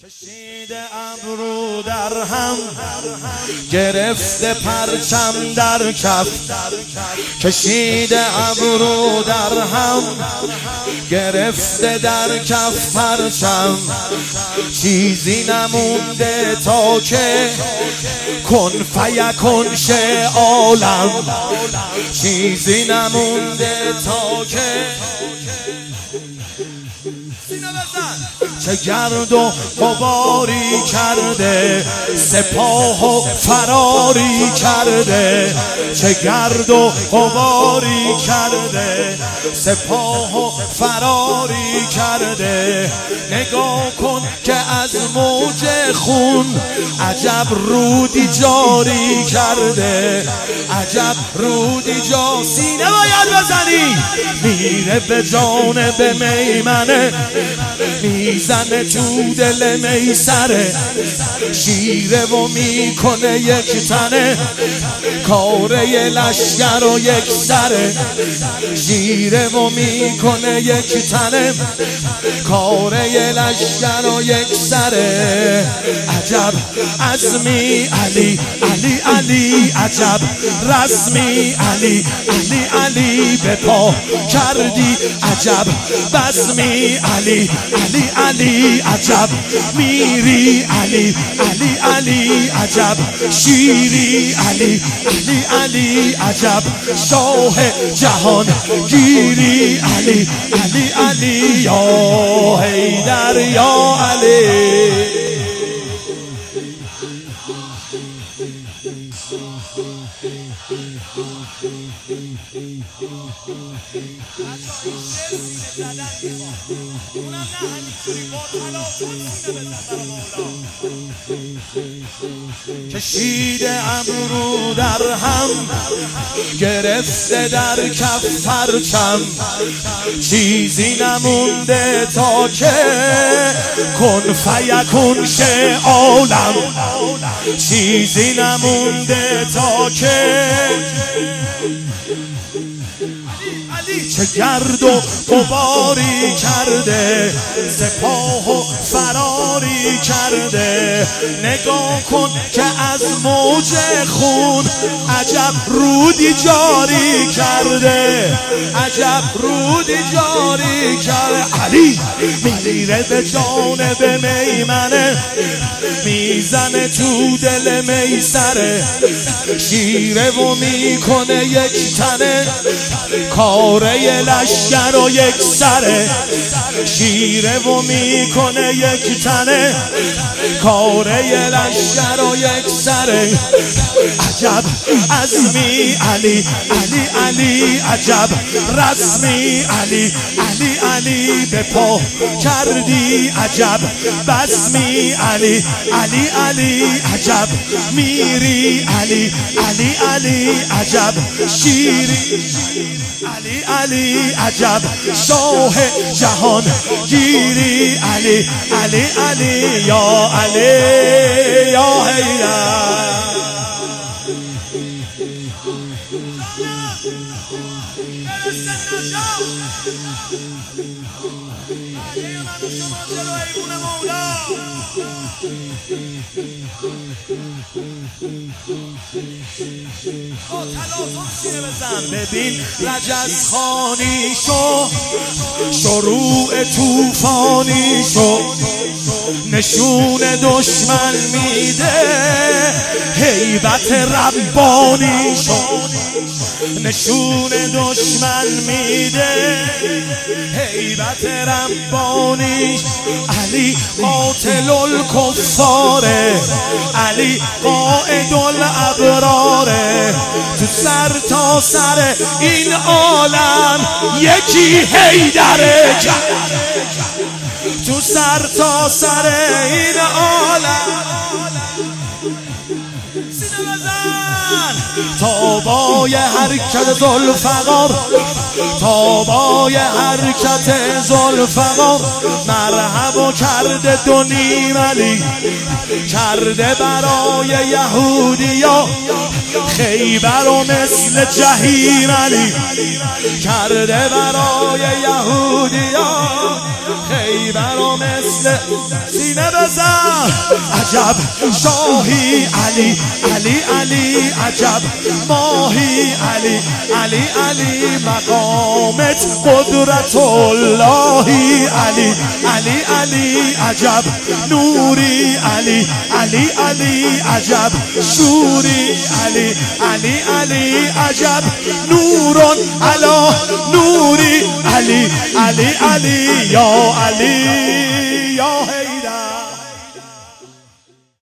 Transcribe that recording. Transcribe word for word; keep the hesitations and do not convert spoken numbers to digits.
کشیده ابرو در هم، گرفته پرچم در کف. کشیده ابرو در هم، گرفته در کف پرچم. چیزی نمونده تا که کن فیکون شه عالم. چیزی نمونده تا که چه گرد و غباری کرده، سپاه و فراری کرده. چه گرد و غباری کرده، سپاه و فراری کرده. نگاه کن که از موج خون عجب رودی جاری کرده. عجب رودی جا سینه باید بزنی. میره به جانب میمنه، میزنه تو دل میسره. شیره و میکنه یک تنه، کاره لشگر و یک سره. شیره و میکنه یک تنه، کاره لشگر و یک سره. عجب عزمی علی علی علی، عجب رسمی علی علی علی. به پا کردی عجب بزمی علی علی علی. عجب میری علی علی علی. عجب شیری علی علی علی. عجب شاه جهان گیری علی علی علی. یا حیدر یا علی. کشیده ابرو در هم، گرفته در کف پرچم. چیزی نمونده تا که کن فیکون شه عالم. چیزی نمونده تا که چه گرد و غباری کرده، سپاه و فراری کرده. نگاه کن که از موج خون عجب رودی جاری کرده. عجب رودی جاری کرده. علی میره به جانب میمنه، میزنه تو دل میسره. شیره و میکنه یک تنه، کاره لشگر و یک سره. شیره و میکنه یک تنه، کاره لشگر و یک سره. عجب عزمی علی علی علی. عجب رسمی علی علی علی. به پا کردی عجب بزمی علی علی علی. عجب میری علی علی علی. عجب شیری علی علی. عجب شاه جهان گیری علی علی علی. یا علی یا حیدر. ببین رجز خانی شو، شروع توفانی شو. نشون دشمن میده، هیبت ربانی شو. نشون دشمن میده، هیبت ربانی. علی قاتل الکفاره، علی قائد الابراره. تو سر تا سر این عالم یکی حیدره. تو سر تا سر این عالم تابای حرکت ذوالفقار، تابای حرکت ذوالفقار. مرحبا کرده دو نیم علی، کرده برای یهودیا. خیبر و مثل جهیم علی، کرده برای یهودیا. خیبر و مثل سینه بزن. عجب شاهی علی علی علی، عجب ماهی علی علی علی، مقامت قدرت اللهی علی علی علی، عجب نوری علی علی علی، عجب شوری علی علی علی، عجب نورون علی نوری علی علی علی، یا علی یا